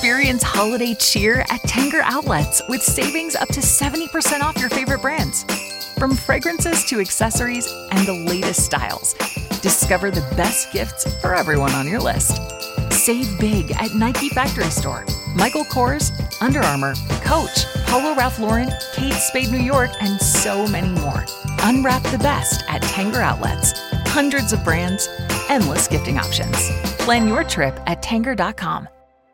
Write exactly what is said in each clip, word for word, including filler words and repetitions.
Experience holiday cheer at Tanger Outlets with savings up to seventy percent off your favorite brands. From fragrances to accessories and the latest styles, discover the best gifts for everyone on your list. Save big at Nike Factory Store, Michael Kors, Under Armour, Coach, Polo Ralph Lauren, Kate Spade New York, and so many more. Unwrap the best at Tanger Outlets. Hundreds of brands, endless gifting options. Plan your trip at tanger dot com.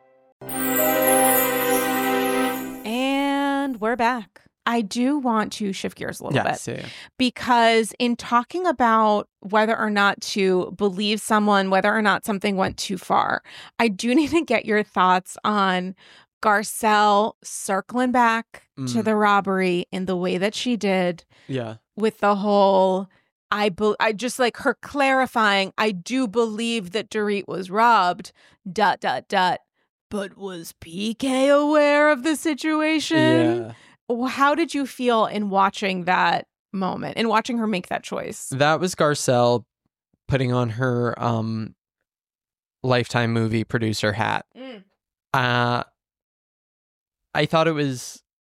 And we're back. I do want to shift gears a little yes, bit yeah, yeah. because in talking about whether or not to believe someone, whether or not something went too far, I do need to get your thoughts on Garcelle circling back Mm. to the robbery in the way that she did Yeah. with the whole, I, be- I just like her clarifying, I do believe that Dorit was robbed, dot, dot, dot. But was P K aware of the situation? Yeah. How did you feel in watching that moment, in watching her make that choice? That was Garcelle putting on her um, Lifetime movie producer hat. Mm. Uh, I thought it was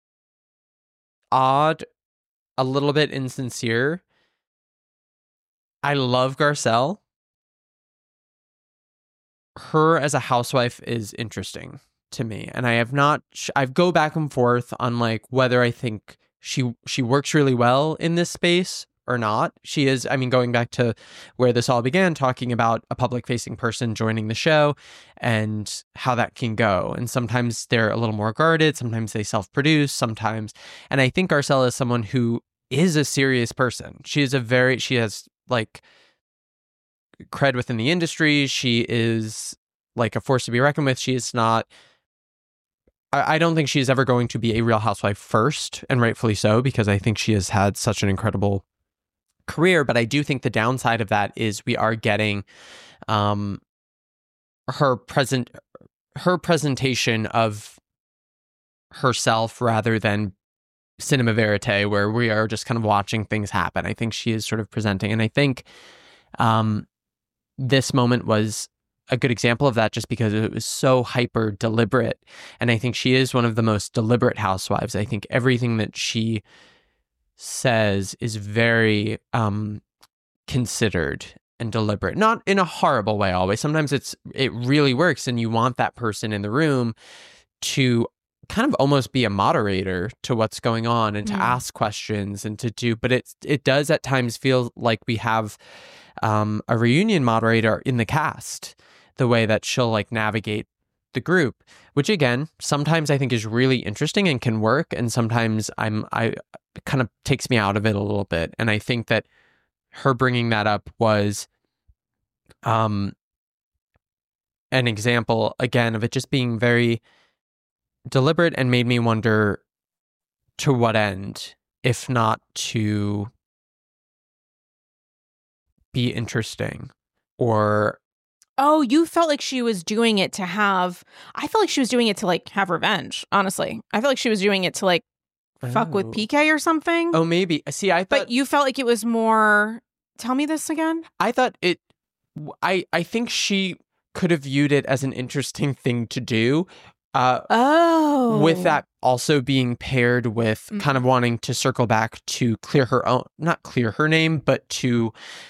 odd, a little bit insincere. I love Garcelle. Her as a housewife is interesting to me, and I have not sh- I go back and forth on like whether I think she she works really well in this space or not. She is, I mean, going back to where this all began, talking about a public facing person joining the show and how that can go. And sometimes they're a little more guarded, sometimes they self-produce, sometimes, and I think Garcelle is someone who is a serious person. She is a very, she has like cred within the industry. She is like a force to be reckoned with. She is not, I, I don't think she is ever going to be a Real Housewife first, and rightfully so, because I think she has had such an incredible career. But I do think the downside of that is we are getting um, her present, her presentation of herself rather than cinema verite, where we are just kind of watching things happen. I think she is sort of presenting, and I think um, this moment was a good example of that, just because it was so hyper deliberate. And I think she is one of the most deliberate housewives. I think everything that she says is very um, considered and deliberate, not in a horrible way always. Sometimes it's it really works, and you want that person in the room to kind of almost be a moderator to what's going on and to Mm. ask questions and to do, but it it does at times feel like we have um, a reunion moderator in the cast, the way that she'll like navigate the group, which again, sometimes I think is really interesting and can work. And sometimes I'm, I it kind of takes me out of it a little bit. And I think that her bringing that up was um, an example again of it just being very deliberate, and made me wonder to what end, if not to be interesting or Oh, you felt like she was doing it to have, I felt like she was doing it to like have revenge, honestly. I felt like she was doing it to like fuck with Oh. P K or something. Oh, maybe. See, I thought But you felt like it was more, tell me this again. I thought it I I think she could have viewed it as an interesting thing to do. Uh Oh. with that also being paired with Mhm. kind of wanting to circle back to clear her own, not clear her name, but to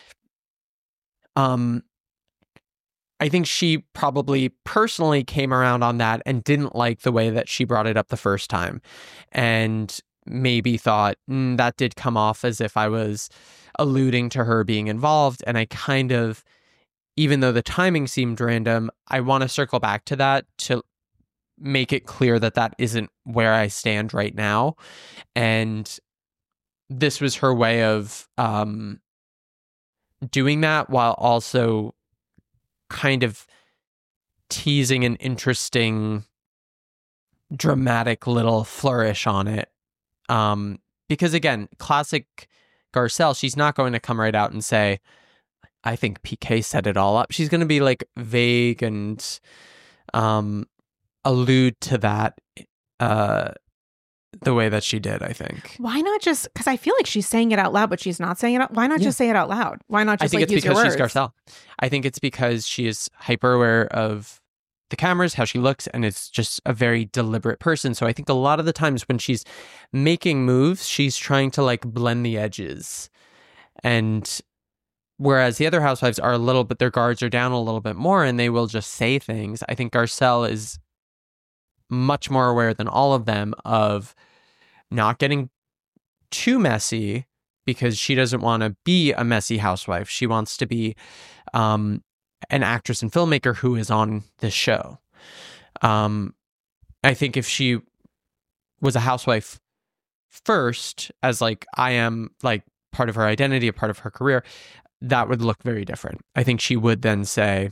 um I think she probably personally came around on that and didn't like the way that she brought it up the first time, and maybe thought mm, that did come off as if I was alluding to her being involved. And I kind of, even though the timing seemed random, I want to circle back to that to make it clear that that isn't where I stand right now. And this was her way of um, doing that, while also kind of teasing an interesting dramatic little flourish on it. Um, because again, classic Garcelle, she's not going to come right out and say, I think P K set it all up. She's going to be like vague and um, allude to that uh, the way that she did, I think. Why not just, because I feel like she's saying it out loud, but she's not saying it out. Why not Yeah. just say it out loud? Why not I just think like it's use your because she's words? Garcelle. I think it's because she is hyper aware of the cameras, how she looks, and it's just a very deliberate person. So I think a lot of the times when she's making moves, she's trying to like blend the edges. And whereas the other housewives are a little bit, their guards are down a little bit more and they will just say things. I think Garcelle is much more aware than all of them of not getting too messy because she doesn't want to be a messy housewife. She wants to be um, an actress and filmmaker who is on this show. Um, I think if she was a housewife first, as like I am like part of her identity, a part of her career, that would look very different. I think she would then say,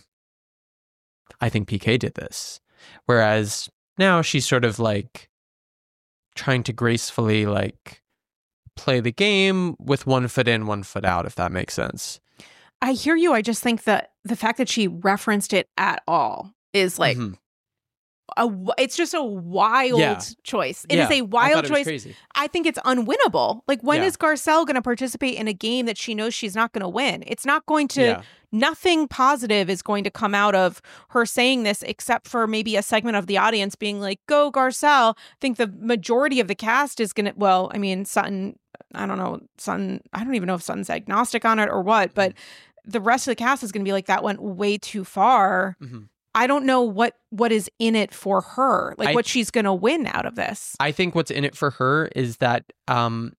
I think P K did this. Whereas now she's sort of like trying to gracefully like play the game with one foot in, one foot out, if that makes sense. I hear you. I just think that the fact that she referenced it at all is like, mm-hmm. a, it's just a wild yeah. choice. It yeah. is a wild I choice. Crazy. I think it's unwinnable. Like, when yeah. is Garcelle going to participate in a game that she knows she's not going to win? It's not going to, yeah. nothing positive is going to come out of her saying this, except for maybe a segment of the audience being like, go Garcelle. I think the majority of the cast is going to, well, I mean, Sutton, I don't know, Sutton, I don't even know if Sutton's agnostic on it or what, but the rest of the cast is going to be like, that went way too far. Mm-hmm. I don't know what what is in it for her, like I, what she's going to win out of this. I think what's in it for her is that um,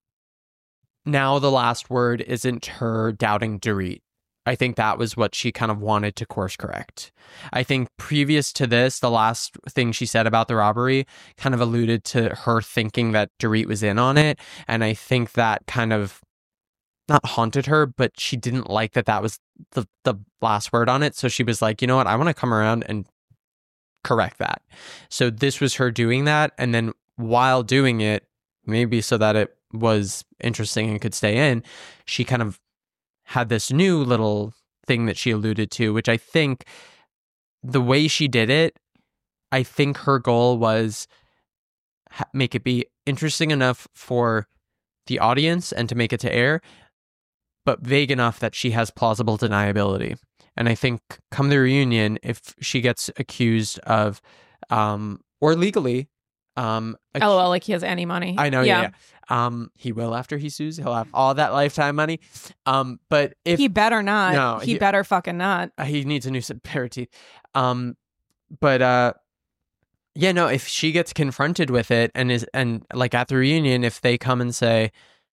now the last word isn't her doubting Dorit. I think that was what she kind of wanted to course correct. I think previous to this, the last thing she said about the robbery kind of alluded to her thinking that Dorit was in on it. And I think that kind of not haunted her, but she didn't like that that was the, the last word on it. So she was like, you know what? I want to come around and correct that. So this was her doing that. And then while doing it, maybe so that it was interesting and could stay in, she kind of had this new little thing that she alluded to, which I think the way she did it, I think her goal was ha- make it be interesting enough for the audience and to make it to air, but vague enough that she has plausible deniability. And I think come the reunion, if she gets accused of, um, or legally, um, ac- LOL, like he has any money. I know, yeah. yeah, yeah. Um, he will after he sues. He'll have all that lifetime money. Um, but if he better not, no, he, he better fucking not. He needs a new pair of teeth. Um, but uh, yeah, no. If she gets confronted with it and is and like at the reunion, if they come and say,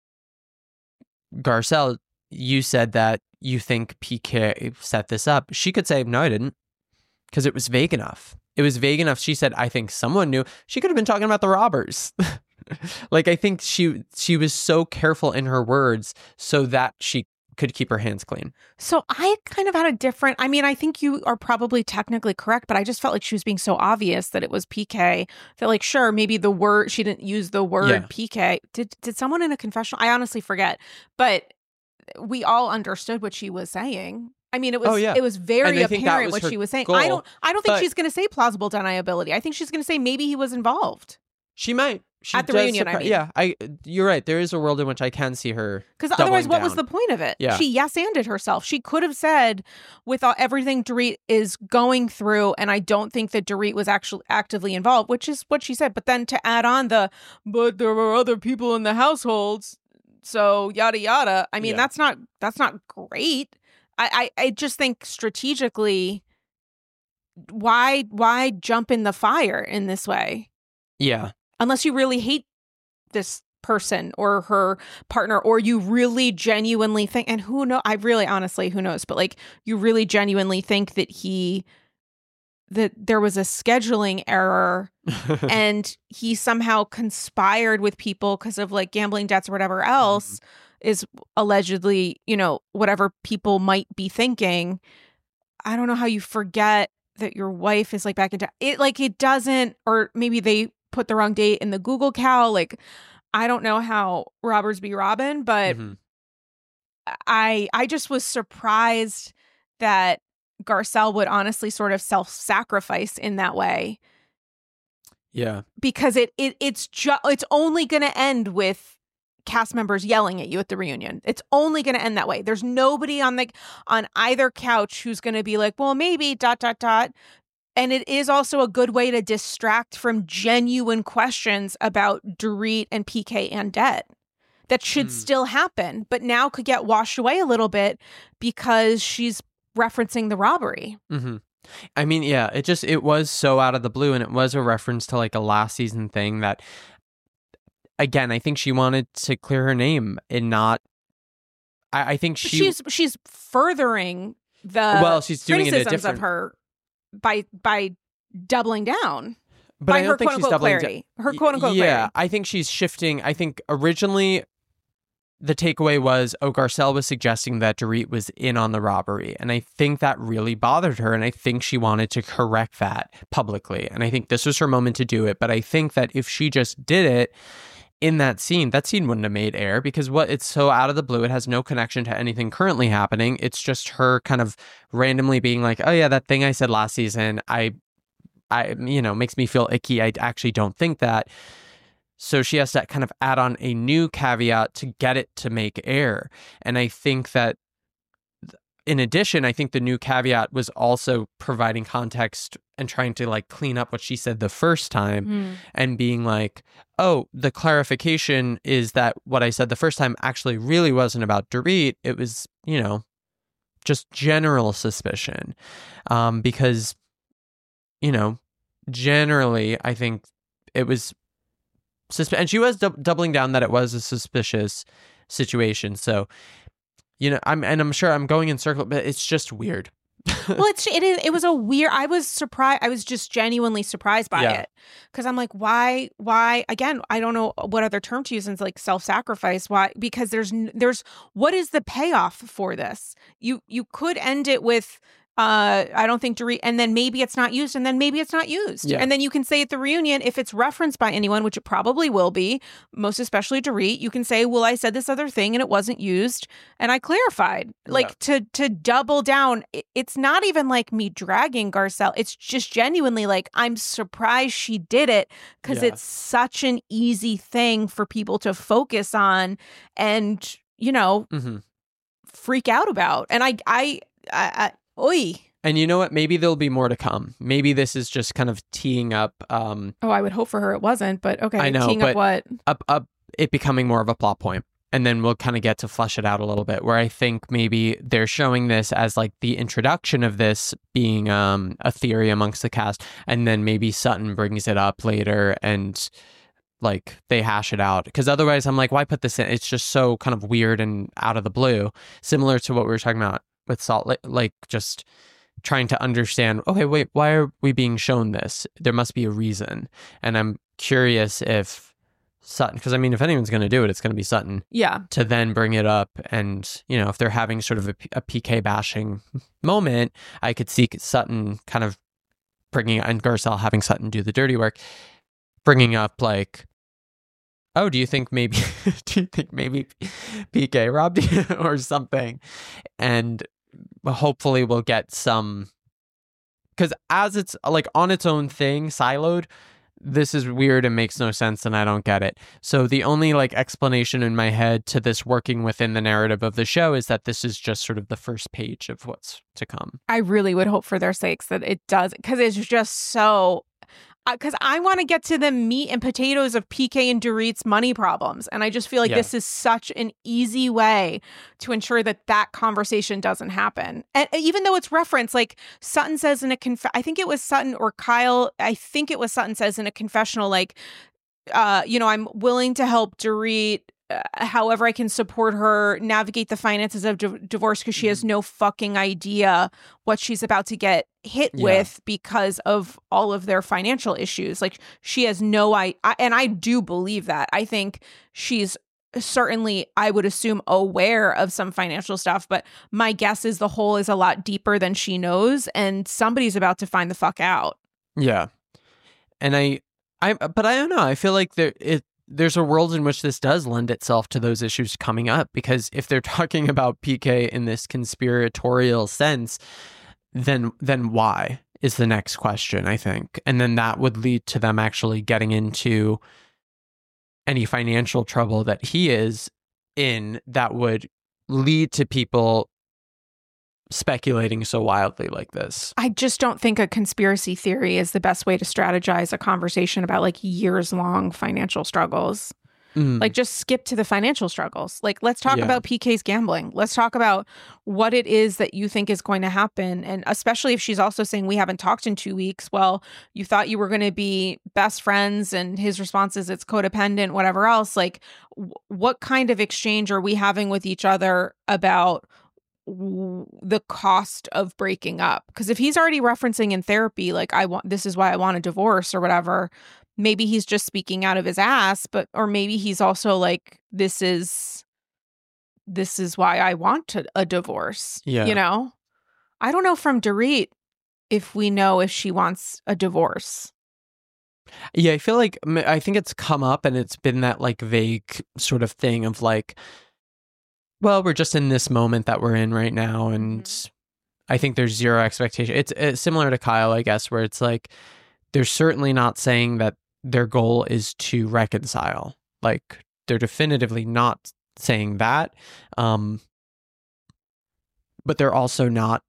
Garcelle, you said that you think P K set this up, she could say, no, I didn't, because it was vague enough. It was vague enough. She said, I think someone knew. She could have been talking about the robbers. Like, I think she she was so careful in her words so that she could keep her hands clean. So I kind of had a different, I mean, I think you are probably technically correct, but I just felt like she was being so obvious that it was P K that, like, sure, maybe the word, she didn't use the word yeah. P K. Did, did someone in a confessional? I honestly forget, but we all understood what she was saying. I mean, it was oh, yeah. it was very apparent was what she was saying. Goal, I don't I don't think but... she's going to say plausible deniability. I think she's going to say maybe he was involved. She might. She At the reunion, surpri- I mean. Yeah, I. You're right. There is a world in which I can see her. Because otherwise, what down. was the point of it? Yeah. She yes-anded herself. She could have said, with all, everything Dorit is going through, and I don't think that Dorit was actually actively involved, which is what she said. But then to add on the, but there were other people in the households, so yada yada. I mean, yeah. that's not that's not great. I, I I just think strategically, why why jump in the fire in this way? Yeah. Unless you really hate this person or her partner, or you really genuinely think, and who knows, I really honestly, who knows, but like you really genuinely think that he, that there was a scheduling error and he somehow conspired with people because of like gambling debts or whatever else mm-hmm. is allegedly, you know, whatever people might be thinking. I don't know how you forget that your wife is like back into it. Like it doesn't, or maybe they put the wrong date in the Google Cal. Like, I don't know how robbers be robbing, but mm-hmm. I I just was surprised that Garcelle would honestly sort of self-sacrifice in that way. Yeah. Because it it it's just it's only going to end with cast members yelling at you at the reunion. It's only going to end that way. There's nobody on the on either couch who's going to be like, well, maybe dot dot dot. And it is also a good way to distract from genuine questions about Dorit and P K and debt that should mm. still happen, but now could get washed away a little bit because she's referencing the robbery. Mm-hmm. I mean, yeah, it just, it was so out of the blue, and it was a reference to like a last season thing that, again, I think she wanted to clear her name and not, I, I think she... She's, she's furthering the well, she's doing criticisms it a different... of her by by doubling down. But by I don't her think quote she's unquote doubling clarity. down. Her quote unquote yeah, clarity. I think she's shifting. I think originally the takeaway was, oh, Garcelle was suggesting that Dorit was in on the robbery. And I think that really bothered her. And I think she wanted to correct that publicly. And I think this was her moment to do it. But I think that if she just did it in that scene, that scene wouldn't have made air, because what it's so out of the blue. It has no connection to anything currently happening. It's just her kind of randomly being like, oh yeah, that thing I said last season, I, I, you know, makes me feel icky. I actually don't think that. So she has to kind of add on a new caveat to get it to make air. And I think that in addition, I think the new caveat was also providing context and trying to like clean up what she said the first time mm. and being like, oh, the clarification is that what I said the first time actually really wasn't about Dorit. It was, you know, just general suspicion. Um, because, you know, generally, I think it was susp- and she was du- doubling down that it was a suspicious situation. So, you know, I'm and I'm sure I'm going in circles, but it's just weird. Well, it's it is it was a weird. I was surprised. I was just genuinely surprised by yeah. it, because I'm like, why? Why again? I don't know what other term to use since like self-sacrifice. Why? Because there's there's what is the payoff for this? You you could end it with. Uh, I don't think Dorit, and then maybe it's not used, and then maybe it's not used. Yeah. And then you can say at the reunion, if it's referenced by anyone, which it probably will be, most especially Dorit, you can say, well, I said this other thing and it wasn't used, and I clarified. Like, yeah. to to double down, it's not even like me dragging Garcelle. It's just genuinely like, I'm surprised she did it, because yeah. it's such an easy thing for people to focus on and, you know, mm-hmm. freak out about. And I, I, I, I Oy. And you know what? Maybe there'll be more to come. Maybe this is just kind of teeing up. Um, oh, I would hope for her it wasn't, but okay. I know, teeing but up what? Up, up, it becoming more of a plot point. And then we'll kind of get to flesh it out a little bit, where I think maybe they're showing this as like the introduction of this being um, a theory amongst the cast. And then maybe Sutton brings it up later and like they hash it out. Because otherwise I'm like, why put this in? It's just so kind of weird and out of the blue, similar to what we were talking about with Salt Lake, like just trying to understand, okay, wait, why are we being shown this? There must be a reason. And I'm curious if Sutton, because I mean, if anyone's going to do it, it's going to be Sutton. Yeah. To then bring it up. And, you know, if they're having sort of a, a P K bashing moment, I could see Sutton kind of bringing, and Garcelle having Sutton do the dirty work, bringing up like, oh, do you think maybe, do you think maybe P K robbed you or something? And hopefully we'll get some, because as it's like on its own thing, siloed, this is weird and makes no sense and I don't get it. So the only like explanation in my head to this working within the narrative of the show is that this is just sort of the first page of what's to come. I really would hope for their sakes that it does, because it's just so... Because I want to get to the meat and potatoes of P K and Dorit's money problems. And I just feel like yeah. this is such an easy way to ensure that that conversation doesn't happen. And even though it's referenced, like Sutton says in a conf- I think it was Sutton or Kyle, I think it was Sutton says in a confessional, like, uh, you know, I'm willing to help Dorit uh, however I can support her navigate the finances of di- divorce, because she has no fucking idea what she's about to get hit yeah. with because of all of their financial issues. Like she has no I, I and I do believe that. I think she's certainly, I would assume, aware of some financial stuff, but my guess is the hole is a lot deeper than she knows, and somebody's about to find the fuck out. Yeah. And I I but I don't know. I feel like there it there's a world in which this does lend itself to those issues coming up, because if they're talking about P K in this conspiratorial sense, then then why is the next question, I think. And then that would lead to them actually getting into any financial trouble that he is in, that would lead to people speculating so wildly like this. I just don't think a conspiracy theory is the best way to strategize a conversation about like years long financial struggles. Mm. Like, just skip to the financial struggles. Like, let's talk yeah. about P K's gambling. Let's talk about what it is that you think is going to happen. And especially if she's also saying we haven't talked in two weeks. Well, you thought you were going to be best friends, and his response is it's codependent, whatever else. Like, w- what kind of exchange are we having with each other about w- the cost of breaking up? Because if he's already referencing in therapy, like, I want, this is why I want a divorce or whatever, maybe he's just speaking out of his ass, but, or maybe he's also like, this is, this is why I want a, a divorce. Yeah. You know, I don't know from Dorit if we know if she wants a divorce. Yeah. I feel like, I think it's come up and it's been that like vague sort of thing of like, well, we're just in this moment that we're in right now. And mm-hmm. I think there's zero expectation. It's, it's similar to Kyle, I guess, where it's like, they're certainly not saying that their goal is to reconcile. Like, they're definitively not saying that. Um, but they're also not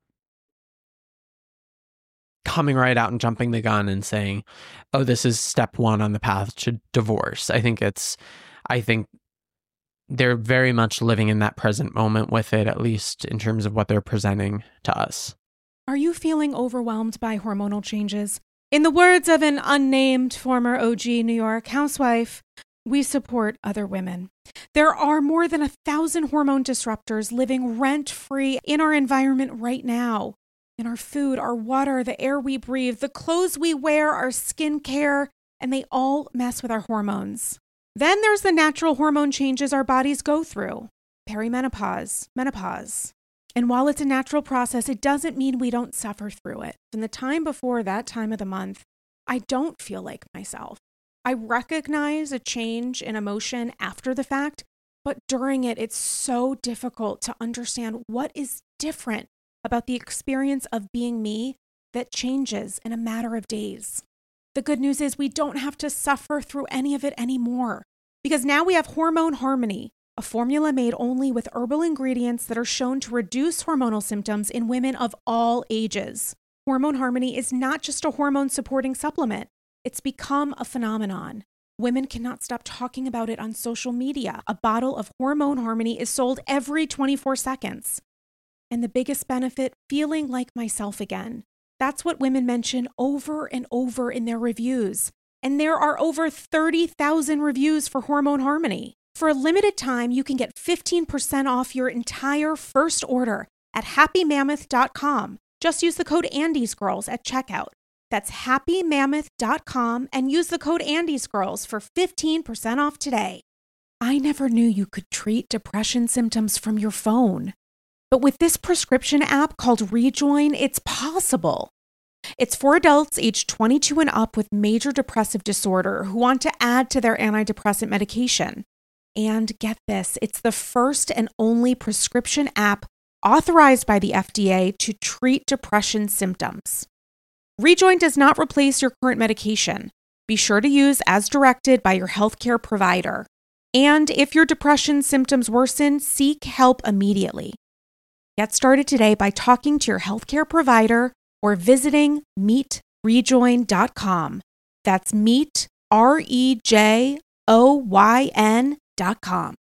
coming right out and jumping the gun and saying, oh, this is step one on the path to divorce. I think it's, I think they're very much living in that present moment with it, at least in terms of what they're presenting to us. Are you feeling overwhelmed by hormonal changes? In the words of an unnamed former O G New York housewife, we support other women. There are more than a thousand hormone disruptors living rent-free in our environment right now. In our food, our water, the air we breathe, the clothes we wear, our skincare, and they all mess with our hormones. Then there's the natural hormone changes our bodies go through. Perimenopause, menopause. And while it's a natural process, it doesn't mean we don't suffer through it. In the time before that time of the month, I don't feel like myself. I recognize a change in emotion after the fact, but during it, it's so difficult to understand what is different about the experience of being me that changes in a matter of days. The good news is we don't have to suffer through any of it anymore, because now we have Hormone Harmony, a formula made only with herbal ingredients that are shown to reduce hormonal symptoms in women of all ages. Hormone Harmony is not just a hormone-supporting supplement. It's become a phenomenon. Women cannot stop talking about it on social media. A bottle of Hormone Harmony is sold every twenty-four seconds. And the biggest benefit, feeling like myself again. That's what women mention over and over in their reviews. And there are over thirty thousand reviews for Hormone Harmony. For a limited time, you can get fifteen percent off your entire first order at happy mammoth dot com. Just use the code AndysGirls at checkout. That's happy mammoth dot com and use the code AndysGirls for fifteen percent off today. I never knew you could treat depression symptoms from your phone. But with this prescription app called Rejoin, it's possible. It's for adults aged twenty-two and up with major depressive disorder who want to add to their antidepressant medication. And get this, it's the first and only prescription app authorized by the F D A to treat depression symptoms. Rejoin does not replace your current medication. Be sure to use as directed by your healthcare provider. And if your depression symptoms worsen, seek help immediately. Get started today by talking to your healthcare provider or visiting meet rejoin dot com. That's meet, R E J O Y N dot com.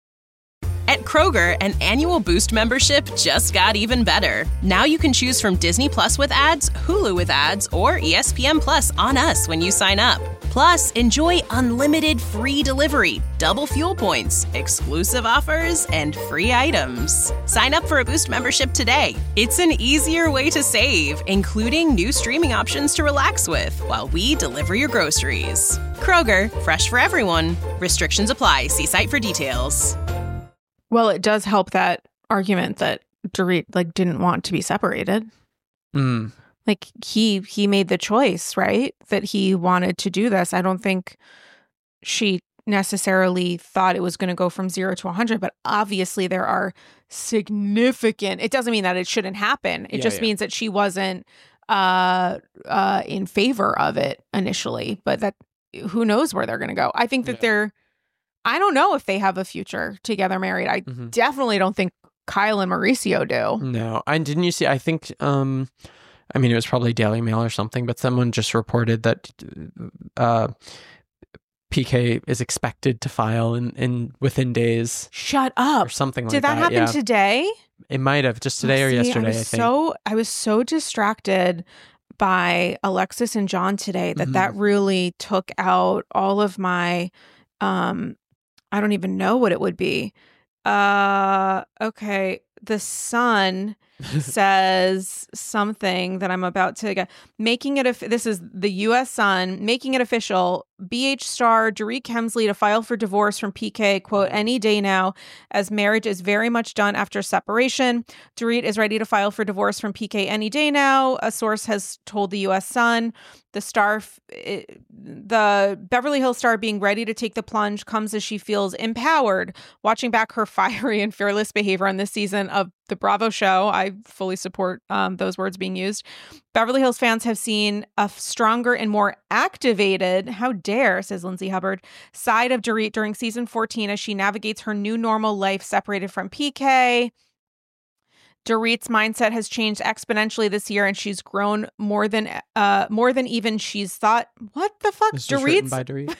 At Kroger, an annual Boost membership just got even better. Now you can choose from Disney Plus with ads, Hulu with ads, or E S P N Plus on us when you sign up. Plus, enjoy unlimited free delivery, double fuel points, exclusive offers, and free items. Sign up for a Boost membership today. It's an easier way to save, including new streaming options to relax with while we deliver your groceries. Kroger, fresh for everyone. Restrictions apply. See site for details. Well, it does help that argument that Dorit like didn't want to be separated. Mm. Like he he made the choice, right? That he wanted to do this. I don't think she necessarily thought it was going to go from zero to one hundred, but obviously there are significant, it doesn't mean that it shouldn't happen. It yeah, just yeah. means that she wasn't uh, uh, in favor of it initially, but that who knows where they're going to go. I think that yeah. they're, I don't know if they have a future together married. I mm-hmm. definitely don't think Kyle and Mauricio do. No. And didn't you see, I think, um, I mean, it was probably Daily Mail or something, but someone just reported that uh, P K is expected to file in, in within days. Shut up. Or something like Did that. that happen yeah. today? It might have just today Oh, or see, yesterday, I, I, was think. So, I was so distracted by Alexis and John today that Mhm. that really took out all of my, um, I don't even know what it would be. Uh, okay. The Sun says something that I'm about to get. Making it, a, this is the U S Sun, making it official. B H star Dorit Kemsley to file for divorce from P K, quote, any day now, as marriage is very much done after separation. Dorit is ready to file for divorce from P K any day now, a source has told the U S Sun. The star, it, the Beverly Hills star being ready to take the plunge comes as she feels empowered. Watching back her fiery and fearless behavior on this season of the Bravo show, I fully support um, those words being used. Beverly Hills fans have seen a stronger and more activated, how dare, says Lindsay Hubbard, side of Dorit during season fourteen as she navigates her new normal life separated from P K. Dorit's mindset has changed exponentially this year, and she's grown more than uh more than even she's thought. What the fuck? This was written Dorit's by Dorit.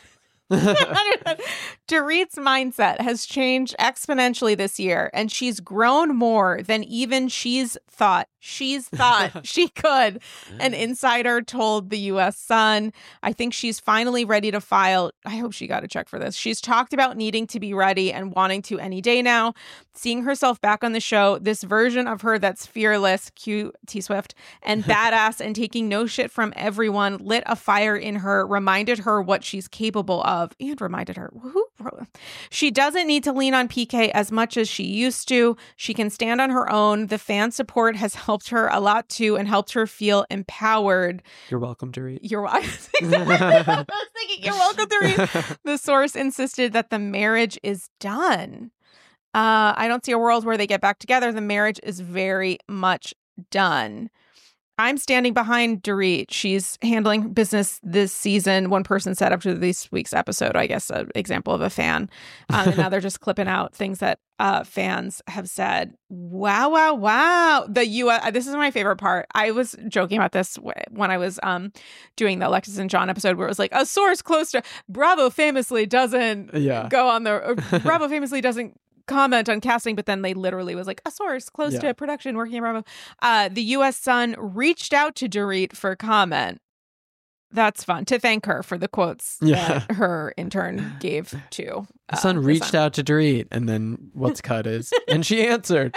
Dorit's mindset has changed exponentially this year, and she's grown more than even she's thought. She's thought she could. An insider told the U S Sun, I think she's finally ready to file. I hope she got a check for this. She's talked about needing to be ready and wanting to any day now. Seeing herself back on the show, this version of her that's fearless, cute T-Swift, and badass and taking no shit from everyone lit a fire in her, reminded her what she's capable of, and reminded her, who she doesn't need to lean on P K as much as she used to. She can stand on her own. The fan support has helped her a lot too and helped her feel empowered. You're welcome, Dorit. You're I was thinking, you're welcome, Dorit. The source insisted that the marriage is done. Uh, I don't see a world where they get back together. The marriage is very much done. I'm standing behind Dorit. She's handling business this season. One person said after this week's episode, I guess, an example of a fan. Um, and now they're just clipping out things that uh, fans have said. Wow, wow, wow. The U S, this is my favorite part. I was joking about this when I was um, doing the Alexis and John episode where it was like, a source close to Bravo famously doesn't Yeah. go on the, Bravo famously doesn't comment on casting, but then they literally was like a source close Yeah. to production working at Bravo. Uh, the U S Sun reached out to Dorit for comment. That's fun, to thank her for the quotes Yeah. that her intern gave to. The uh, Sun the reached Sun. out to Dorit, and then what's cut is, and she answered.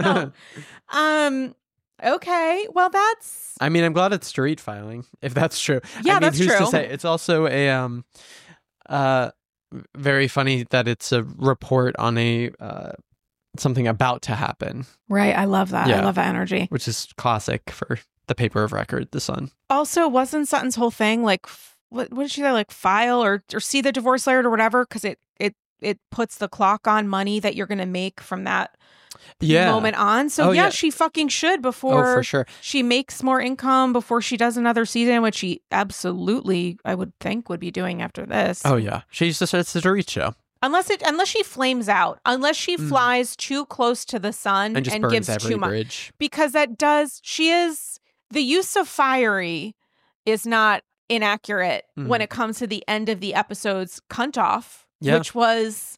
Um. Okay. Well, that's I mean, I'm glad it's Dorit filing, if that's true. Yeah, I mean, that's who's true. to say? It's also a um, uh, very funny that it's a report on a uh, something about to happen, right. I love that. I Yeah. love that energy. which is classic for the paper of record, The Sun. Also, wasn't Sutton's whole thing like f- what? What did she say? Like file or or see the divorce letter or whatever? Because it it it puts the clock on money that you're going to make from that Yeah. moment on. So Oh, yeah, yeah. she fucking should Oh, before for sure. she makes more income, before she does another season, which she absolutely, I would think, would be doing after this. Oh yeah, she's just it's the Dorit show Unless it, unless she flames out, unless she Mm. flies too close to the sun and just and burns gives every too much, bridge. because that does. She is the use of fiery is not inaccurate Mhm. when it comes to the end of the episode's cunt off, Yeah. which was,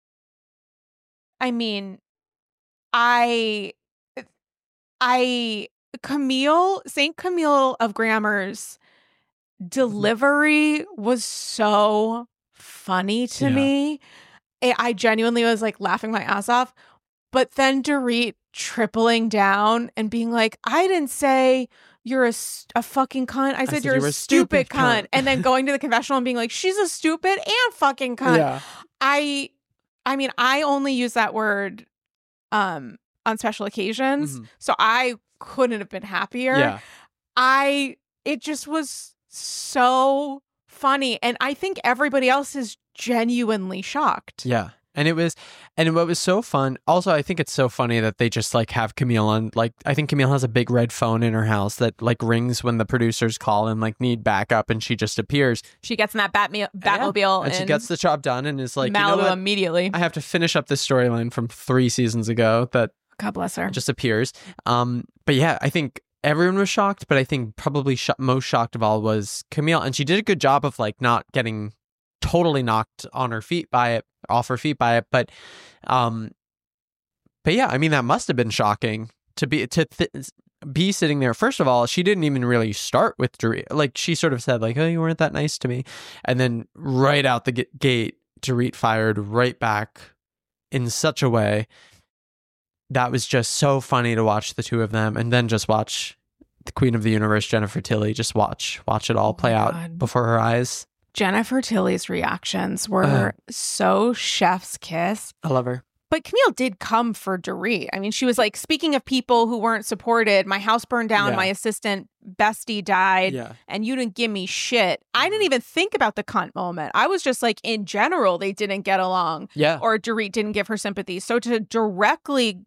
I mean, I, I Camille Saint Camille of Grammar's delivery was so funny to Yeah. me. I I genuinely was like laughing my ass off. But then Dorit tripling down and being like, I didn't say you're a, s- a fucking cunt. I said, said you're you were a a stupid, stupid cunt. cunt. And then going to the confessional and being like, she's a stupid and fucking cunt. Yeah. I I mean, I only use that word um on special occasions. Mhm. So I couldn't have been happier. Yeah. I it just was so funny. And I think everybody else is genuinely shocked. Yeah. And it was, and what was so fun, also, I think it's so funny that they just like have Camille on, like, I think Camille has a big red phone in her house that like rings when the producers call and like need backup, and she just appears. She gets in that Batmobile, Yeah. Batmobile And she in gets the job done and is like, Malibu you know what? immediately. I have to finish up this storyline from three seasons ago that God bless her. just appears. Um, but yeah, I think everyone was shocked, but I think probably sh- most shocked of all was Camille. And she did a good job of like not getting totally knocked on her feet by it, off her feet by it. But, um, but yeah, I mean, that must have been shocking to be, to th- be sitting there. First of all, she didn't even really start with Dorit. Like she sort of said like, oh, you weren't that nice to me. And then right out the g- gate, Dorit fired right back in such a way that was just so funny to watch the two of them, and then just watch the Queen of the Universe, Jennifer Tilly, just watch watch it all play out God. before her eyes. Jennifer Tilly's reactions were Uh. so chef's kiss. I love her. But Camille did come for Dorit. I mean, she was like, speaking of people who weren't supported, my house burned down, Yeah. my assistant bestie died, Yeah. and you didn't give me shit. I didn't even think about the cunt moment. I was just like, in general, they didn't get along, Yeah. or Dorit didn't give her sympathy. So to directly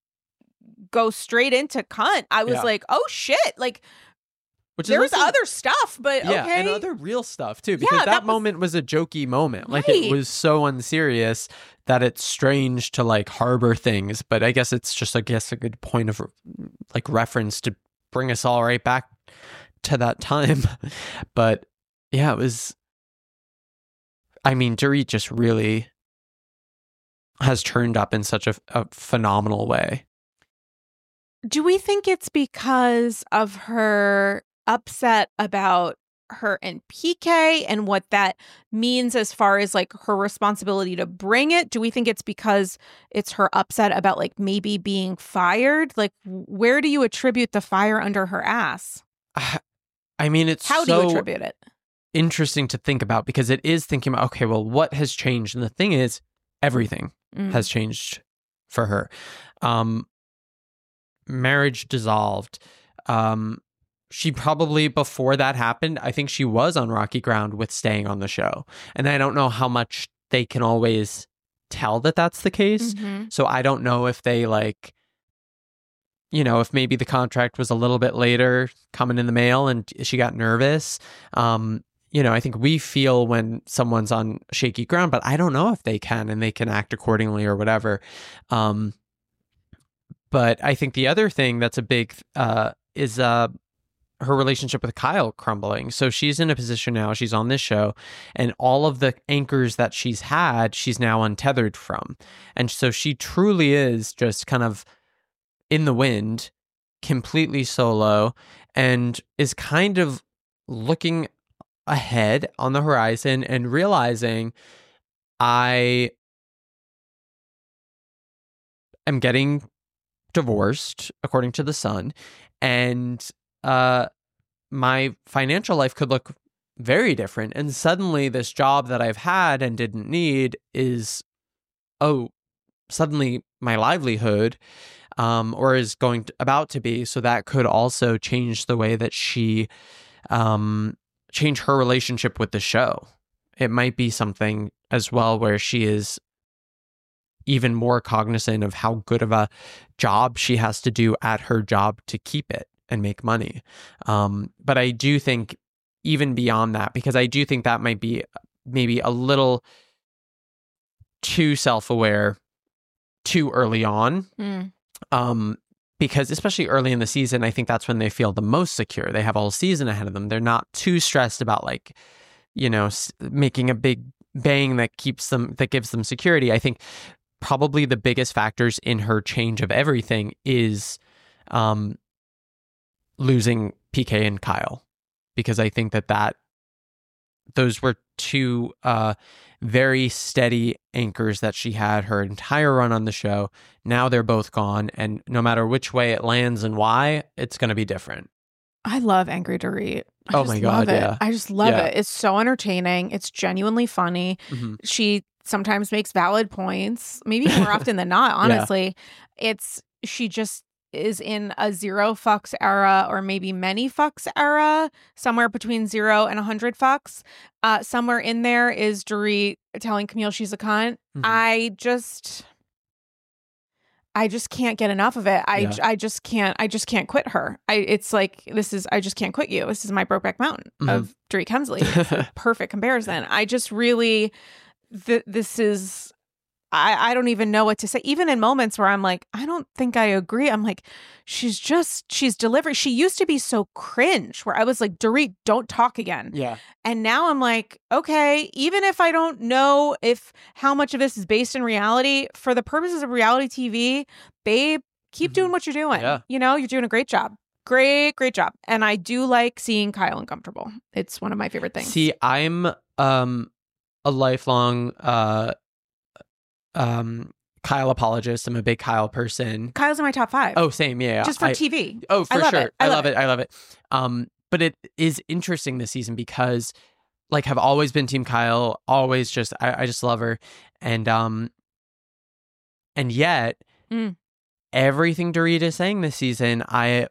go straight into cunt, I was Yeah. like, oh shit. Like, Which there was also- other stuff, but yeah, okay. and other real stuff too, because Yeah, that, that was- moment was a jokey moment. Like Right. it was so unserious that it's strange to like harbor things, but I guess it's just I guess a good point of like reference to bring us all right back to that time. But yeah, it was. I mean, Dorit just really has turned up in such a, a phenomenal way. Do we think it's because of her upset about her and P K and what that means as far as like her responsibility to bring it? Do we think it's because it's her upset about like maybe being fired? Like, where do you attribute the fire under her ass? I mean, it's How so do you attribute it? interesting to think about, because it is thinking about, okay, well, what has changed? And the thing is, everything Mm. has changed for her. Um, marriage dissolved. Um, she probably, before that happened, I think she was on rocky ground with staying on the show. And I don't know how much they can always tell that that's the case. Mhm. So I don't know if they like, you know, if maybe the contract was a little bit later coming in the mail and she got nervous. Um, you know, I think we feel when someone's on shaky ground, but I don't know if they can and they can act accordingly or whatever. Um, but I think the other thing that's a big uh, is uh, her relationship with Kyle crumbling. So she's in a position now, she's on this show, and all of the anchors that she's had, she's now untethered from. And so she truly is just kind of in the wind, completely solo, and is kind of looking ahead on the horizon and realizing I am getting divorced, according to The Sun, and uh, my financial life could look very different. And suddenly this job that I've had and didn't need is, oh, suddenly my livelihood, um, or is going to, about to be. So that could also change the way that she, um, change her relationship with the show. It might be something as well where she is even more cognizant of how good of a job she has to do at her job to keep it and make money. Um, but I do think even beyond that, because I do think that might be maybe a little too self-aware too early on. Mm. Um, because especially early in the season, I think that's when they feel the most secure. They have all season ahead of them. They're not too stressed about like, you know, s- making a big bang that keeps them, that gives them security. I think probably the biggest factors in her change of everything is um, losing P K and Kyle, because I think that that those were two uh, very steady anchors that she had her entire run on the show. Now they're both gone, and no matter which way it lands and why, it's going to be different. I love Angry Dorit. I Oh just my God, love it. yeah. I just love Yeah. it. It's so entertaining. It's genuinely funny. Mhm. She sometimes makes valid points, maybe more often than not, honestly. It's she just is in a zero fucks era, or maybe many fucks era, somewhere between zero and a hundred fucks. Uh, somewhere in there is Dorit telling Camille she's a cunt. Mhm. I just, I just can't get enough of it. I, Yeah. I just can't. I just can't quit her. I. It's like this is. I just can't quit you. This is my Brokeback Mountain of Dorit Kemsley. Perfect comparison. I just really, th- this is. I, I don't even know what to say. Even in moments where I'm like, I don't think I agree. I'm like, she's just, she's delivering. She used to be so cringe where I was like, Dorit, don't talk again. Yeah. And now I'm like, okay, even if I don't know if how much of this is based in reality, for the purposes of reality T V, babe, keep Mhm. doing what you're doing. Yeah. You know, you're doing a great job. Great, great job. And I do like seeing Kyle uncomfortable. It's one of my favorite things. See, I'm um a lifelong uh um Kyle apologist. I'm a big Kyle person. Kyle's in my top five. Oh, same. Yeah. yeah. Just for I, T V. Oh, for I love sure. it. I I love love it. I love it. Um, but it is interesting this season because, like, I've always been Team Kyle. Always just, I, I just love her, and um, and yet, Mm. everything Dorit is saying this season, I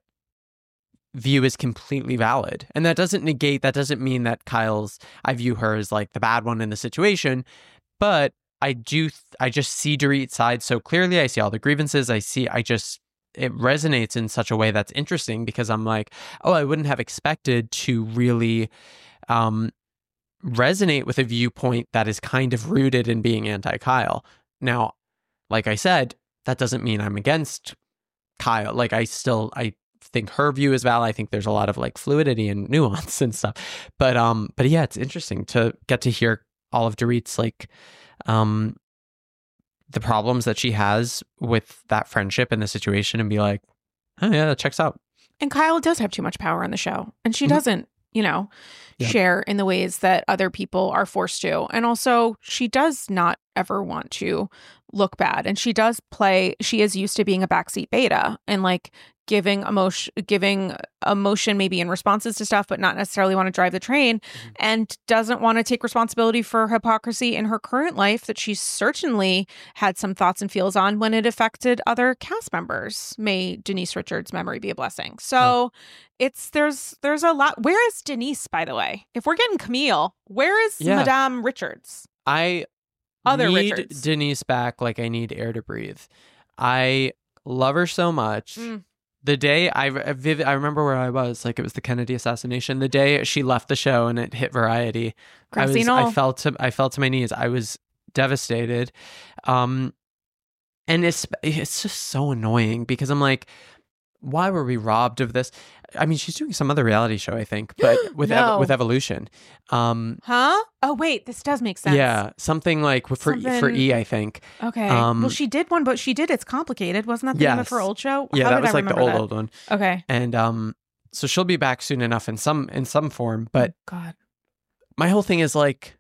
view as completely valid, and that doesn't negate. That doesn't mean that Kyle's. I view her as like the bad one in the situation, but I do. Th- I just see Dorit's side so clearly. I see all the grievances. I see. I just. It resonates in such a way that's interesting because I'm like, oh, I wouldn't have expected to really um, resonate with a viewpoint that is kind of rooted in being anti-Kyle. Now, like I said, that doesn't mean I'm against Kyle. Like I still, I think her view is valid. I think there's a lot of like fluidity and nuance and stuff. But um, but yeah, it's interesting to get to hear all of Dorit's like um the problems that she has with that friendship and the situation and be like, oh yeah, that checks out. And Kyle does have too much power on the show. And she Mhm. doesn't, you know, Yep. share in the ways that other people are forced to. And also, she does not ever want to look bad. And she does play, she is used to being a backseat beta and like giving emotion, giving emotion maybe in responses to stuff, but not necessarily want to drive the train, Mm-hmm. and doesn't want to take responsibility for hypocrisy in her current life that she certainly had some thoughts and feels on when it affected other cast members. May Denise Richards' memory be a blessing. So it's there's there's a lot. Where is Denise, by the way? If we're getting Camille, where is Yeah. Madame Richards? I Other need Richards. Denise back like I need air to breathe. I love her so much. Mm. The day I, I vivid, I remember where I was, like it was the Kennedy assassination. The day she left the show and it hit Variety, I was, Grassy I Knoll. fell to, I fell to my knees. I was devastated, um, and it's it's just so annoying because I'm like, why were we robbed of this? I mean, she's doing some other reality show, I think, but with No. ev- with Evolution, um, Huh? Oh wait, this does make sense. yeah, something like for for Something- E, I think. Okay. Um, well, she did one, but she did It's Complicated. Wasn't that the name of Yes. her old show? Yeah, How that did was I like the remember old that? old one. Okay. And um, so she'll be back soon enough in some in some form. But Oh, God. my whole thing is like,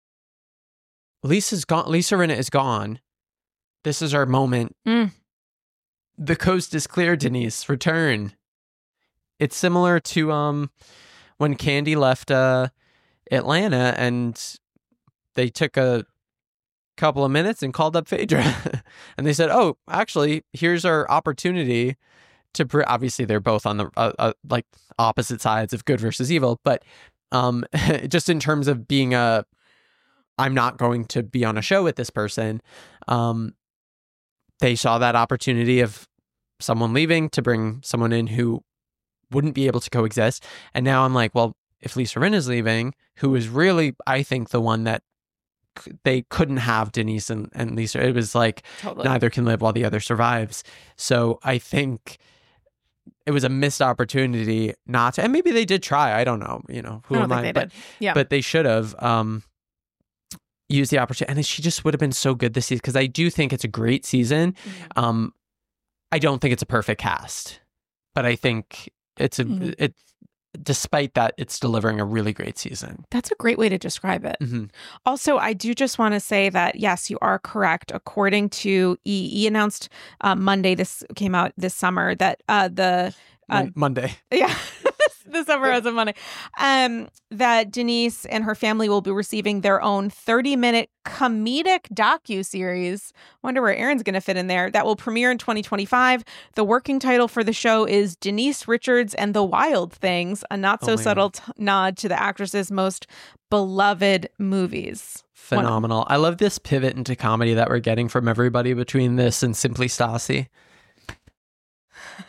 Lisa's gone. Lisa Rinna is gone. This is our moment. Mm. The coast is clear, Denise. Return. It's similar to um when Candy left uh Atlanta and they took a couple of minutes and called up Phaedra and they said, "Oh, actually, here's our opportunity to br-. Obviously they're both on the uh, uh, like opposite sides of good versus evil, but um just in terms of being a I'm not going to be on a show with this person, um they saw that opportunity of someone leaving to bring someone in who wouldn't be able to coexist. And now I'm like, well, if Lisa Rinna is leaving, who is really, I think, the one that c- they couldn't have Denise and, and Lisa. It was like Totally. neither can live while the other survives. So I think it was a missed opportunity not to, and maybe they did try. I don't know, you know, who I don't am think I? they But, did. Yeah. but they should have um, used the opportunity. And she just would have been so good this season because I do think it's a great season. Mhm. Um, I don't think it's a perfect cast, but I think it's a Mhm. it. Despite that, it's delivering a really great season. That's a great way to describe it. Mm-hmm. Also, I do just want to say that, yes, you are correct. According to E, E announced uh, Monday, this came out this summer, that uh, the, uh, Monday. yeah, the summer as a Monday, um, that Denise and her family will be receiving their own thirty minute comedic docu-series. Wonder where Aaron's going to fit in there. That will premiere in twenty twenty-five. The working title for the show is Denise Richards and the Wild Things, a not so Oh my subtle t- nod to the actress's most beloved movies. Phenomenal. I love this pivot into comedy that we're getting from everybody between this and Simply Stassi.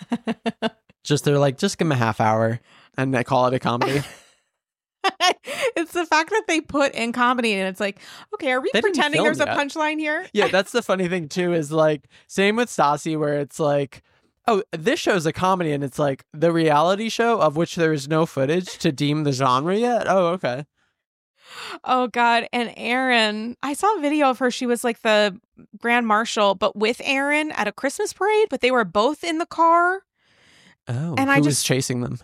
Just they're like, just give them a half hour and I call it a comedy. It's the fact that they put in comedy and it's like, okay, are we They didn't pretending film there's a yet. punchline here? Yeah, that's the funny thing too, is like same with Stassi, where it's like, oh, this show's a comedy, and it's like the reality show of which there is no footage to deem the genre yet. Oh, okay. Oh God. And Erin, I saw a video of her. She was like the grand marshal, but with Erin at a Christmas parade, but they were both in the car. Oh, And who I was just- chasing them?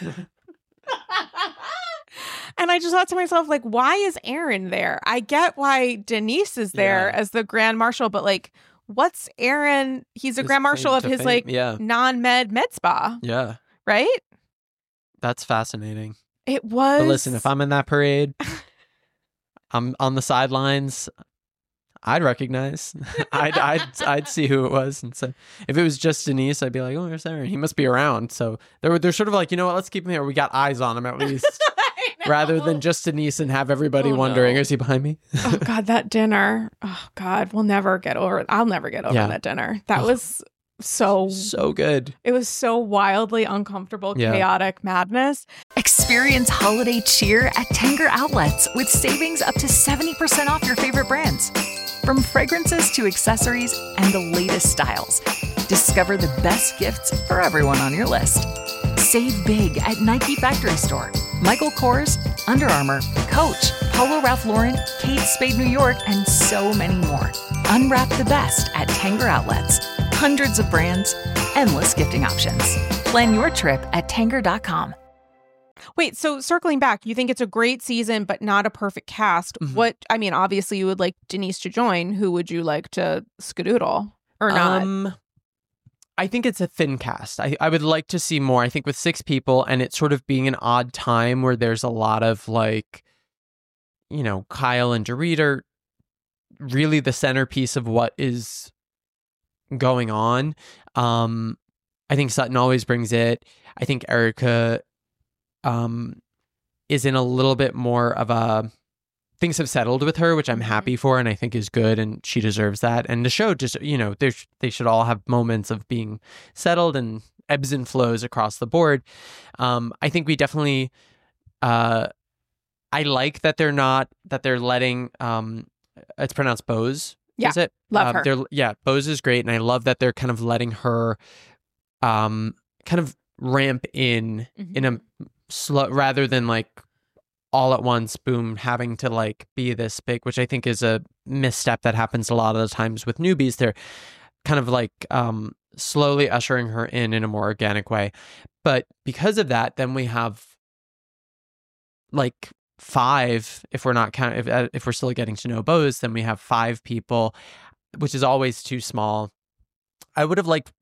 And I just thought to myself, like, why is Erin there? I get why Denise is there Yeah. as the grand marshal, but like, what's Erin? He's a His grand marshal claim of to his fame. like yeah, non-med med spa, yeah, right? that's fascinating. It was. But listen, if I'm in that parade, I'm on the sidelines. I'd recognize. I'd I'd I'd see who it was, and so if it was just Denise, I'd be like, "Oh, where's Aaron? He must be around." So they're they're sort of like, you know what? Let's keep him here. We got eyes on him at least, I know. rather than just Denise and have everybody Oh, wondering, no. "Is he behind me?" Oh God, that dinner. Oh God, we'll never get over it. I'll never get over Yeah. that dinner. That Ugh. was so. So good. It was so wildly uncomfortable, Yeah. chaotic madness. Experience holiday cheer at Tanger Outlets with savings up to seventy percent off your favorite brands. From fragrances to accessories and the latest styles, discover the best gifts for everyone on your list. Save big at Nike Factory Store, Michael Kors, Under Armour, Coach, Polo Ralph Lauren, Kate Spade New York, and so many more. Unwrap the best at Tanger Outlets. Hundreds of brands, endless gifting options. Plan your trip at tanger dot com. Wait, so circling back, you think it's a great season, but not a perfect cast. Mhm. What, I mean, obviously you would like Denise to join. Who would you like to skedoodle or not? Um, I think it's a thin cast. I, I would like to see more. I think with six people and it sort of being an odd time where there's a lot of like, you know, Kyle and Dorit are really the centerpiece of what is going on. Um, I think Sutton always brings it. I think Erica um, is in a little bit more of a, things have settled with her, which I'm happy for and I think is good, and she deserves that. And the show just, you know, they they should all have moments of being settled and ebbs and flows across the board. Um, I think we definitely, uh, I like that they're not, that they're letting, um, it's pronounced Bose, Yeah, is it? love Um, her. They're, yeah, Bose is great. And I love that they're kind of letting her um, kind of ramp in in a slow, rather than like all at once, boom, having to like be this big, which I think is a misstep that happens a lot of the times with newbies. They're kind of like um, slowly ushering her in in a more organic way. But because of that, then we have like five, if we're not counting, if, uh, if we're still getting to know Bose, then we have five people, which is always too small. I would have liked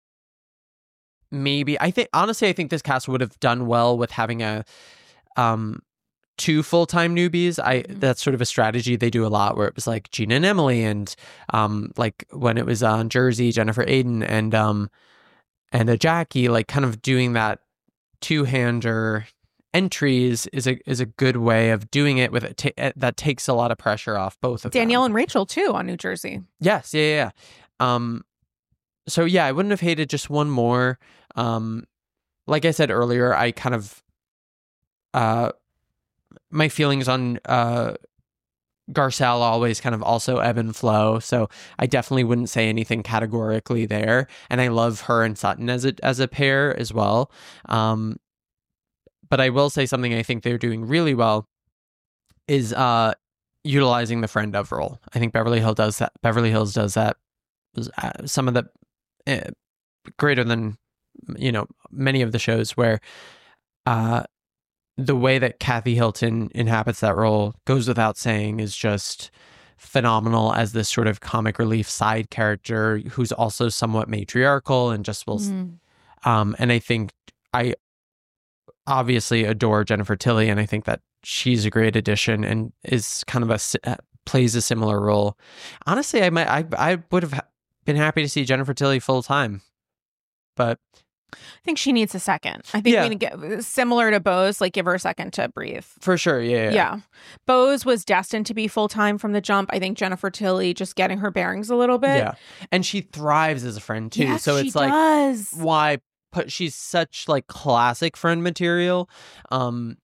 maybe, I think, honestly, I think this cast would have done well with having a, um, two full-time newbies. I Mhm. That's sort of a strategy they do a lot, where it was like Gina and Emily, and um like when it was on Jersey, Jennifer Aiden and um and a Jackie, like kind of doing that two-hander entries is a is a good way of doing it with it ta- that takes a lot of pressure off both of Danielle them. and Rachel too on New Jersey. Yes, yeah, yeah, yeah. Um so yeah, I wouldn't have hated just one more. Um like I said earlier, I kind of uh my feelings on uh, Garcelle always kind of also ebb and flow. So I definitely wouldn't say anything categorically there. And I love her and Sutton as a, as a pair as well. Um, but I will say something I think they're doing really well is uh, utilizing the friend of role. I think Beverly Hills does that. Beverly Hills does that. Uh, some of the uh, greater than, you know, many of the shows where uh, the way that Kathy Hilton inhabits that role, goes without saying, is just phenomenal as this sort of comic relief side character who's also somewhat matriarchal and just will. Mhm. Um, and I think I obviously adore Jennifer Tilly, and I think that she's a great addition and is kind of a si- uh, plays a similar role. Honestly, I might I I would have ha- been happy to see Jennifer Tilly full time, but I think she needs a second. I think Yeah. we need to get similar to Bose, like give her a second to breathe. for sure, yeah, Yeah. yeah. Bose was destined to be full time from the jump. I think Jennifer Tilly just getting her bearings a little bit. Yeah. And she thrives as a friend too. Yes, so she it's like does. why put she's such like classic friend material. Um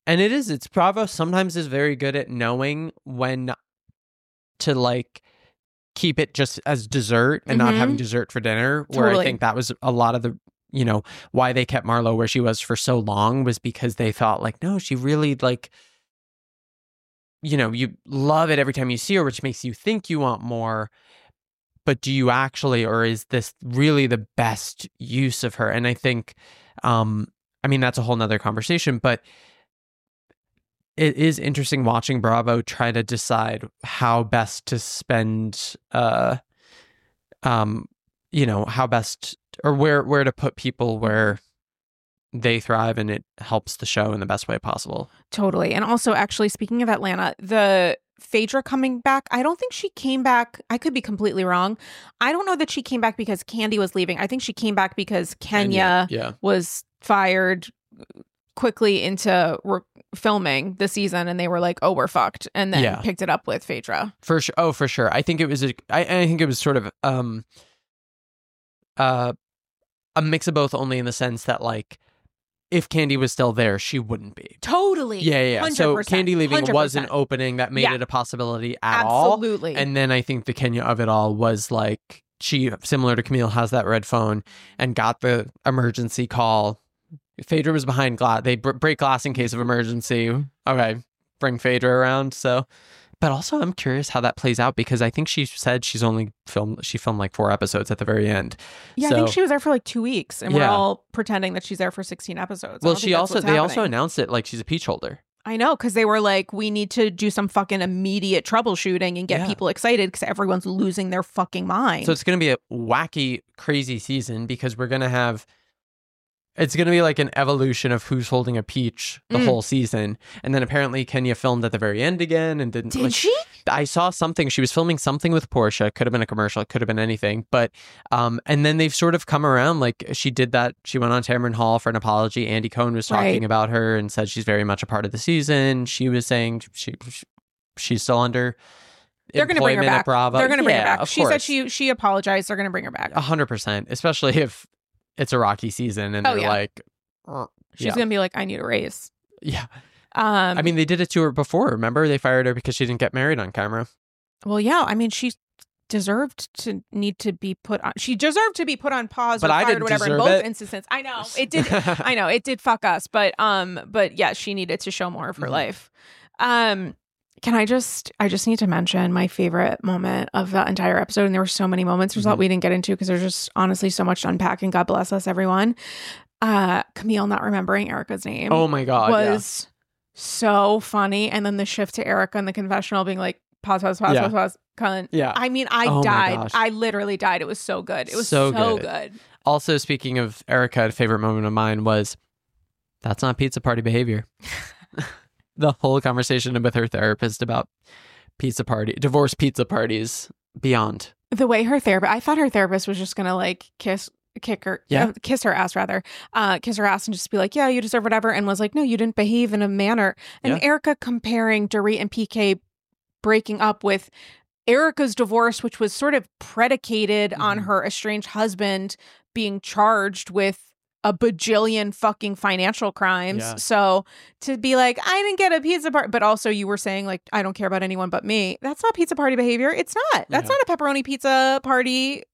And it is, it's Bravo sometimes is very good at knowing when to like keep it just as dessert and mm-hmm. not having dessert for dinner. Where Totally. I think that was a lot of the, you know, why they kept Marlo where she was for so long was because they thought like, no, she really like, you know, you love it every time you see her, which makes you think you want more. But do you actually, or is this really the best use of her? And I think, um, I mean, that's a whole nother conversation, but it is interesting watching Bravo try to decide how best to spend, uh, um, you know, how best or where where to put people where they thrive and it helps the show in the best way possible. Totally. And also, actually, speaking of Atlanta, the Phaedra coming back, I don't think she came back. I could be completely wrong. I don't know that she came back because Kandi was leaving. I think she came back because Kenya, Kenya yeah. was fired quickly into re- filming the season, and they were like, oh, we're fucked, and then yeah. picked it up with Phaedra. For sure. Oh, for sure. I think it was a, I, I think it was sort of um uh a mix of both, only in the sense that like if Kandi was still there, she wouldn't be. Totally. Yeah, yeah. yeah. So Kandi leaving one hundred percent was an opening that made yeah. it a possibility at Absolutely. all. Absolutely. And then I think the Kenya of it all was like she, similar to Camille, has that red phone and got the emergency call. Phaedra was behind glass. They br- break glass in case of emergency. Okay, bring Phaedra around. So, but also I'm curious how that plays out because I think she said she's only filmed. She filmed like four episodes at the very end. Yeah, so, I think she was there for like two weeks, and yeah. we're all pretending that she's there for sixteen episodes. Well, she also they also announced it like she's a peach holder. I know, because they were like, we need to do some fucking immediate troubleshooting and get Yeah. people excited because everyone's losing their fucking mind. So it's going to be a wacky, crazy season because we're going to have. It's going to be like an evolution of who's holding a peach the Mm. whole season. And then apparently Kenya filmed at the very end again and didn't. Did like, she? I saw something. She was filming something with Portia. Could have been a commercial. It could have been anything. But, um, and then they've sort of come around. Like she did that. She went on Tamron Hall for an apology. Andy Cohen was talking Right. about her and said she's very much a part of the season. She was saying she, she she's still under They're going to bring her employment back. at Bravo. They're going to bring her Yeah, back. of She said course. she she apologized. They're going to bring her back. A hundred percent, especially if it's a rocky season and Oh, they're yeah. like, She's yeah. going to be like, I need a raise. yeah. Um, I mean, they did it to her before. Remember, they fired her because she didn't get married on camera. well, yeah. I mean, she deserved to need to be put on. She deserved to be put on pause But or I fired didn't or whatever in deserve both it. instances. I know it did. I know it did fuck us, but um, but yeah, she needed to show more of her Mhm. life. Um, can I just? I just need to mention my favorite moment of that entire episode, and there were so many moments. There's a lot Mhm. we didn't get into because there's just honestly so much to unpack. And God bless us, everyone. Uh, Camille not remembering Erica's name. Oh my God. was so funny. And then the shift to Erica in the confessional being like, pause, pause, pause, Yeah. pause, pause, cunt. Yeah. I mean, I Oh my died. gosh. I literally died. It was so good. It was so, So good. good. Also, speaking of Erica, a favorite moment of mine was that's not pizza party behavior. The whole conversation with her therapist about pizza party, divorce pizza parties beyond. The way her therapist, I thought her therapist was just going to like kiss, kick her, Yeah. uh, kiss her ass rather, uh, kiss her ass and just be like, yeah, you deserve whatever. And was like, no, you didn't behave in a manner. And Yeah. Erica comparing Dorit and P K breaking up with Erica's divorce, which was sort of predicated on Mhm. her estranged husband being charged with a bajillion fucking financial crimes. Yeah. So to be like, I didn't get a pizza party, but also you were saying like, I don't care about anyone but me. That's not pizza party behavior. It's not. That's Yeah. not a pepperoni pizza party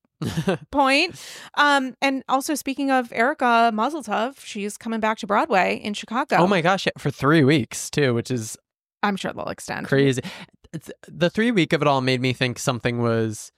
point. Um, and also speaking of Erica Mazel Tov, she's coming back to Broadway in Chicago. Oh my gosh, yeah, for three weeks too, which is I'm sure they'll extend. crazy. It's, the three week of it all made me think something was.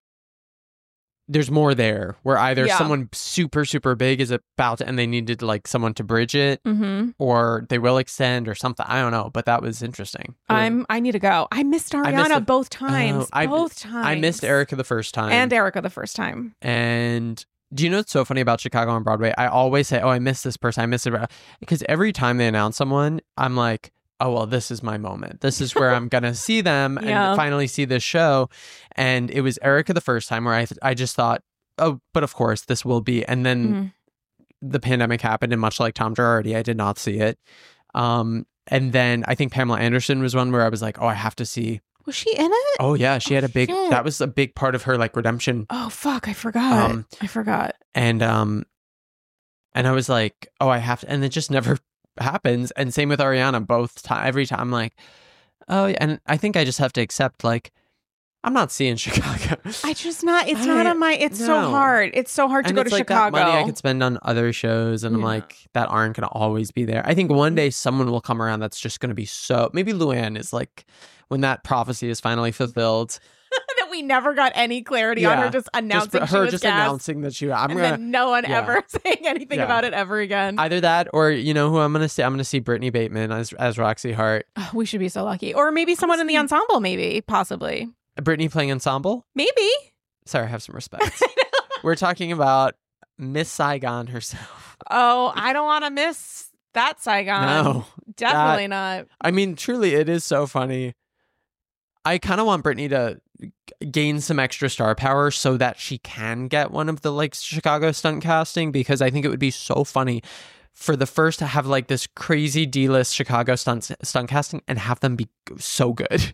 There's more there where either Yeah. someone super, super big is about to, and they needed like someone to bridge it, Mm-hmm. or they will extend or something. I don't know, but that was interesting. I'm. I need to go. I missed Ariana missed the- both times. Oh, I- both times. I missed Erica the first time. and Erica the first time. And do you know what's so funny about Chicago on Broadway? I always say, oh, I miss this person. I miss it. Because every time they announce someone, I'm like, oh, well, this is my moment. This is where I'm going to see them Yeah. and finally see this show. And it was Erica the first time where I, I just thought, oh, but of course this will be. And then Mhm. the pandemic happened, and much like Tom Girardi, I did not see it. Um, and then I think Pamela Anderson was one where I was like, oh, I have to see. Was she in it? Oh yeah, she had a big. shit. That was a big part of her like redemption. Oh fuck! I forgot. Um, I forgot. And um, and I was like, oh, I have to. And it just never happens. And same with Ariana. Both time, every time, I'm like, oh, yeah. And I think I just have to accept, like, I'm not seeing Chicago. I just not. It's I, not on my. It's no. so hard. It's so hard to and go it's to like Chicago. That money I could spend on other shows, and Yeah. I'm like, that aren't going to always be there. I think one day someone will come around that's just going to be so. Maybe Luann is like, when that prophecy is finally fulfilled. That we never got any clarity on Yeah. her just announcing Just, she her was just gassed, announcing that she. I'm and gonna then no one yeah. ever saying anything Yeah. about it ever again. either that, or you know who I'm gonna see. I'm gonna see Brittany Bateman as as Roxy Hart. Oh, we should be so lucky, or maybe someone in the ensemble, maybe, possibly, Brittany playing ensemble. maybe. Sarah, have some respect. We're talking about Miss Saigon herself. Oh, I don't want to miss that Saigon. No, definitely not. I mean, truly, it is so funny. I kind of want Brittany to g- gain some extra star power so that she can get one of the like Chicago stunt casting, because I think it would be so funny for the first to have like this crazy D-list Chicago stunt stunt casting and have them be so good.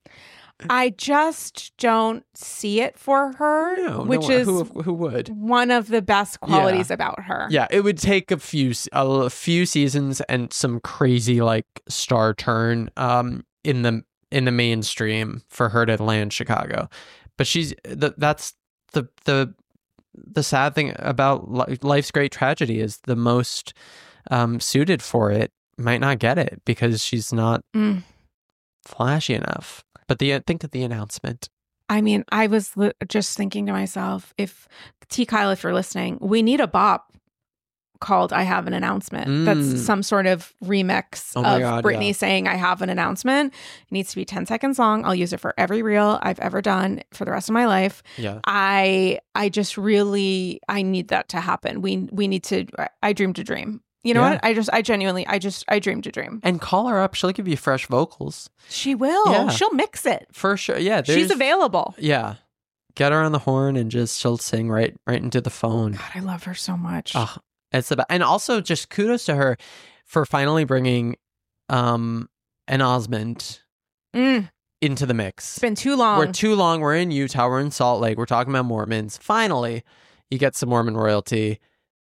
I just don't see it for her, No, which no, is who who would? one of the best qualities about her. Yeah, it would take a few se- a few seasons and some crazy like star turn um in the in the mainstream for her to land Chicago. But she's the, that's the the the sad thing about li- life's great tragedy is the most um suited for it might not get it because she's not Mm. flashy enough. But the think of the announcement. I mean, I was li- just thinking to myself, if T. Kyle, if you're listening, we need a bop called I Have an Announcement. Mm. That's some sort of remix Oh my of God, Brittany yeah. saying I have an announcement. It needs to be ten seconds long. I'll use it for every reel I've ever done for the rest of my life. Yeah. I I just really I need that to happen. We we need to I dream to dream. You know Yeah. what? I just I genuinely I just I dream to dream. And call her up. She'll give you fresh vocals. She will. Yeah. She'll mix it. For sure. Yeah. She's there's- available. Yeah. Get her on the horn and just she'll sing right right into the phone. God, I love her so much. Oh, it's the best. And also just kudos to her for finally bringing um an Osmond Mm, into the mix. it's been too long. We're too long. We're in Utah. We're in Salt Lake. We're talking about Mormons. Finally, you get some Mormon royalty.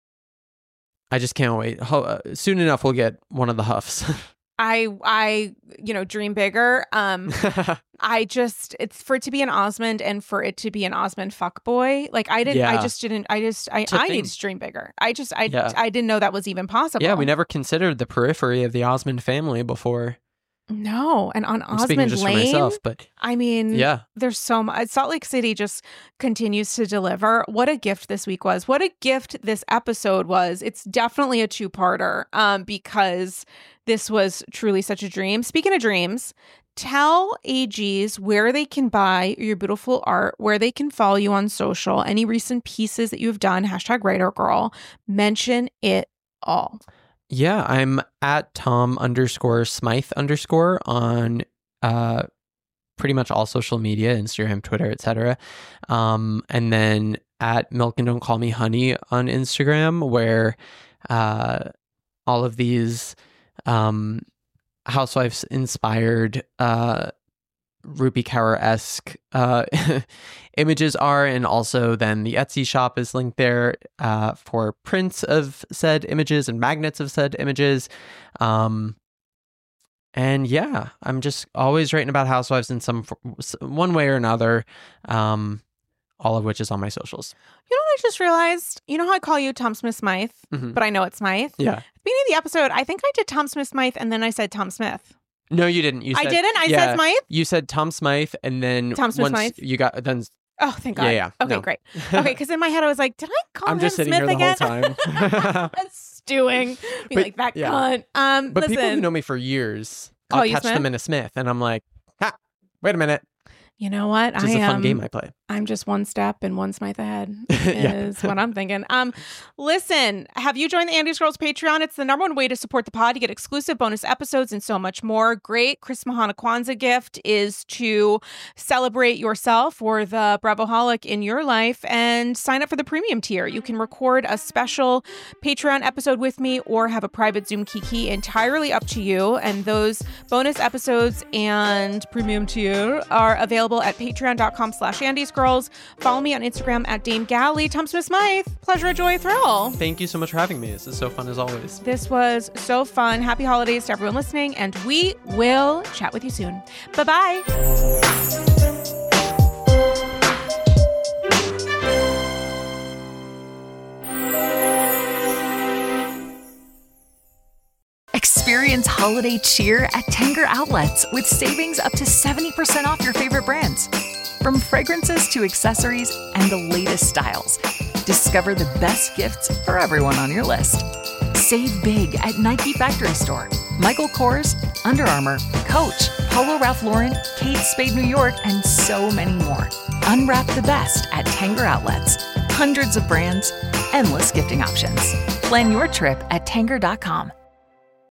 I just can't wait. Ho- uh, soon enough, we'll get one of the Huffs. I I you know dream bigger. Um, I just it's for it to be an Osmond and for it to be an Osmond fuckboy. Like I didn't. I Yeah. just didn't. I just I To I think- need to dream bigger. I just I Yeah. I didn't know that was even possible. Yeah, we never considered the periphery of the Osmond family before. No, and on I'm speaking Osmond just Lane. for myself, but I mean, yeah. there's so much. Salt Lake City just continues to deliver. What a gift this week was. What a gift this episode was. It's definitely a two-parter um, because this was truly such a dream. Speaking of dreams, tell A Gs where they can buy your beautiful art, where they can follow you on social, any recent pieces that you've done, hashtag writer girl. Mention it all. Yeah, I'm at Tom underscore Smythe underscore on uh pretty much all social media, Instagram, Twitter, et cetera. Um, and then at Milk and Don't Call Me Honey on Instagram, where uh all of these um housewives inspired uh Rupi Kaur-esque uh, images are, and also then the Etsy shop is linked there uh, for prints of said images and magnets of said images. Um, and yeah, I'm just always writing about housewives in some one way or another, um, all of which is on my socials. You know what I just realized? You know how I call you Tom Smith Smythe, Mhm. but I know it's Smythe? Yeah. At the beginning of the episode, I think I did Tom Smith Smythe and then I said Tom Smith. No, you didn't. You I said, didn't? I yeah, said Smythe? You said Tom Smythe, and then Tom Smith once Smythe? you got then. Oh, thank God. Yeah, yeah. Okay, no. great. Okay, because in my head I was like, did I call I'm him just sitting Smith here the again? whole time. Stewing. Be But- like, that yeah. cunt. Um, But listen. people who know me for years, Call I'll you catch Smith? them in a Smith, and I'm like, ha, wait a minute. You know what? This I is a fun am. game I play. I'm just one step and one Smythe ahead Yeah. is what I'm thinking. Um, listen, have you joined the Andy's Girls Patreon? It's the number one way to support the pod. You get exclusive bonus episodes and so much more. Great Chris Mahana Kwanzaa gift is to celebrate yourself or the Bravoholic in your life and sign up for the premium tier. You can record a special Patreon episode with me or have a private Zoom kiki, entirely up to you. And those bonus episodes and premium tier are available available at patreon.com slash Andy's Girls. Follow me on Instagram at Dame Galley. Tom Smith Smythe, pleasure, joy, thrill. Thank you so much for having me. This is so fun as always. This was so fun. Happy holidays to everyone listening, and we will chat with you soon. Bye-bye. Experience holiday cheer at Tanger Outlets with savings up to seventy percent off your favorite brands. From fragrances to accessories and the latest styles, discover the best gifts for everyone on your list. Save big at Nike Factory Store, Michael Kors, Under Armour, Coach, Polo Ralph Lauren, Kate Spade New York, and so many more. Unwrap the best at Tanger Outlets. Hundreds of brands, endless gifting options. Plan your trip at Tanger dot com.